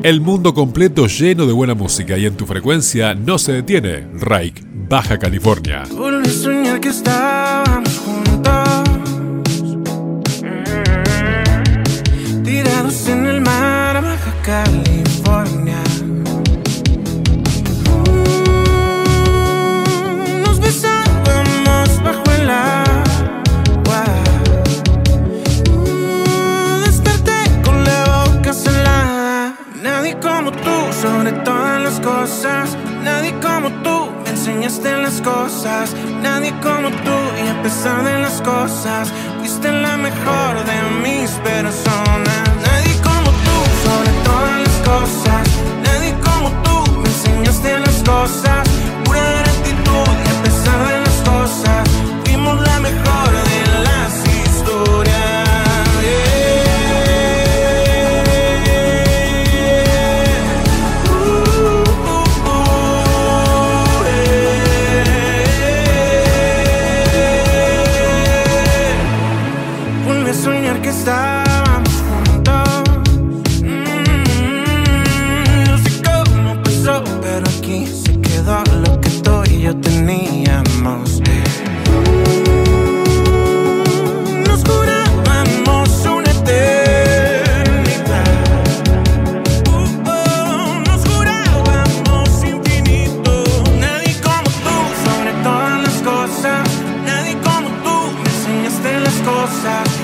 El mundo completo lleno de buena música y en tu frecuencia no se detiene. Raik, Baja California. Volví a soñar que estábamos juntos, tirados en el mar, Baja California. Nos besábamos bajo el agua. Desperté con la boca salada. Nadie como tú sobre todas las cosas. Nadie como tú me enseñaste las cosas. Nadie como tú y a pesar de las cosas fuiste la mejor de mis personas. Nadie como tú sobre todas las cosas. Nadie como tú me enseñaste las cosas. Pura gratitud y a pesar de las cosas fuimos la mejor de las historias. Soñar que estábamos juntos. No sé cómo pasó, pero aquí se quedó lo que tú y yo teníamos. Nos jurábamos una eternidad. Nos jurábamos infinito. Nadie como tú sobre todas las cosas. Nadie como tú me enseñaste las cosas.